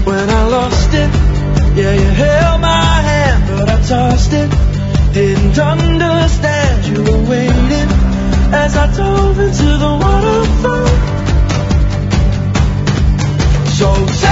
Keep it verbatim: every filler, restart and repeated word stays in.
when I lost it. Yeah, you held my hand, but I tossed it. Didn't understand you were waiting as I dove into the waterfall. So